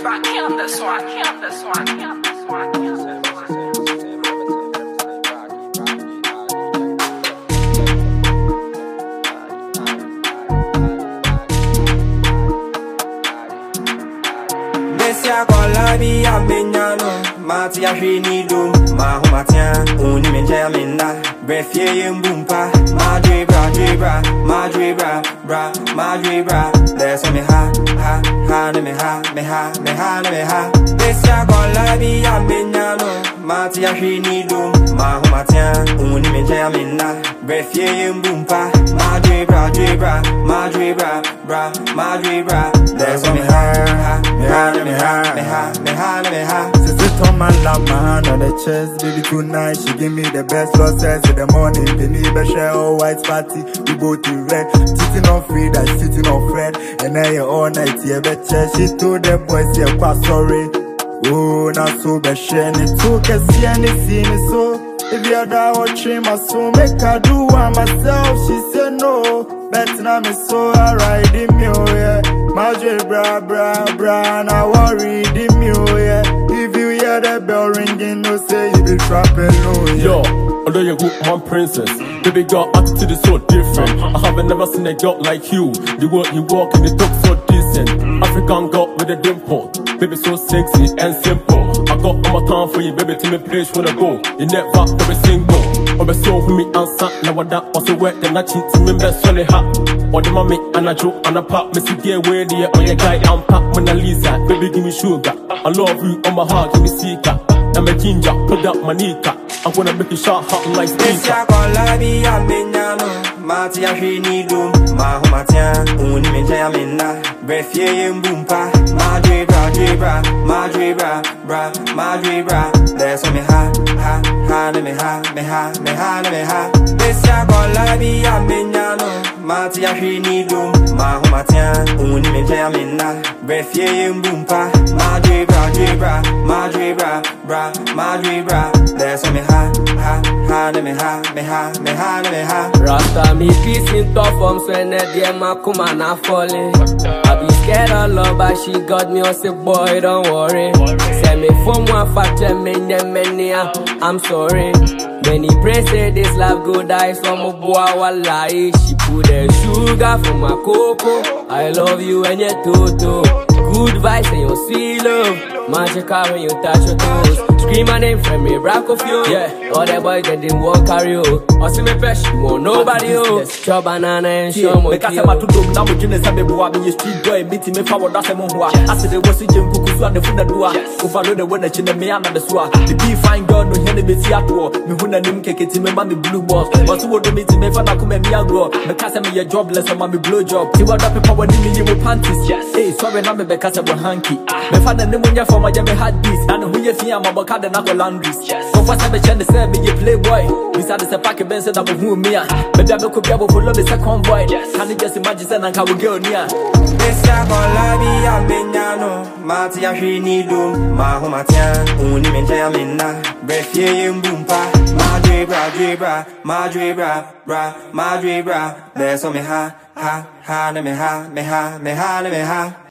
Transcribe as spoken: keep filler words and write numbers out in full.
Rock him this one, him this one, him this one, him this one. Sia kola bi amenyano mati ahweni dum ma homatia oni menja menna brefie yembumpa ma drebra drebra ma drebra bra ma drebra there's me ha ha ha me ha me ha me ha me ha sia kola bi amenyano mati ahweni dum ma homatia oni menja menna brefie yembumpa ma drebra drebra ma drebra bra ma drebra there's me ha ha me ha me ha me ha, me ha, me ha. She sit on my lap, my hand on the chest. Baby, good night. She give me the best losses in the morning. The neighbor share all white party. We both in red. Sitting on free, that sitting on Fred. And I all night, yeah, betcha. She told the boys, yeah, quite sorry. Oh, not so bad, it took a see and see me so. If you're that watching my soul, make her do one myself. She said no, but now me so I ride in me, oh yeah. Madre bra bra bra, now worry the me, oh yeah. If you hear the bell ringing, no say you be trapping, oh yeah. Yo, although you're good, one princess, baby girl attitude is so different. I haven't never seen a girl like you. The way you walk and you talk so decent. African girl with a dimple, baby so sexy and simple. I got all my time for you, baby, to me place wanna go. You never ever single. Or be so for me answer. Now what that also work, then I cheat to me best when they hot. Or the mommy and I joke and I pop. Me see get where they on your guy and pop Mona Lisa. Baby give me sugar. I love you on my heart, give me seeker. I'm a ginger, put up my nika. I'm gonna make you shot hot like speaker. Mati ahweni dum ma homatia oni menja menna brefie yembumpa ma drebra drebra ma drebra bra ma drebra there's me ha ha ha me ha me ha me ha me ha sia kola bi amenyano mati ahweni dum ma homatia oni menja menna brefie yembumpa ma drebra drebra ma drebra bra ma drebra there's me ha ha ha me ha me ha me ha me ha Rasta me peace in tough forms when dear my kuma na falling. I be scared of love, but she got me on say boy don't worry. Send me from one factor, many many I'm sorry. Many pray say this life go die, some boy wallahi. She put the sugar for my cocoa. I love you and your toto. Good vibes and your sweet love. Magical when you touch your toes. Scream my name from me, rock of you. Yeah, all the boys that didn't want carry you. I see me fresh, you want nobody else. Chop banana and show me. Because I'm a two now with you, and I'm a street boy, meeting me forward. That's a moha. I said there was a gym who could the food that do. If I know the weather, chin me and the swat. The bee fine girl, no henny be theatre. Me who na nim cake, me mammy blue balls. But who would meet me for come and me a grow. Because I'm a jobless, I'm a blow job. See what up people when you with panties. Hey, sorry, I'm a because I'm a hanky. Me father pneumonia for my jammy had this. And who you see I'm a bacard and I laundries. So for some chance say me you playboy. Beside the pack bench that I'm who me. But I could be able to love the second boy. Can you just imagine and how we go near? Sia kola bi amenyano mati ahweni dum ma homatia oni menja menna brefie yembumpa ma drebra drebra ma drebra bra ma drebra there's me ha ha ha me ha me ha me ha me ha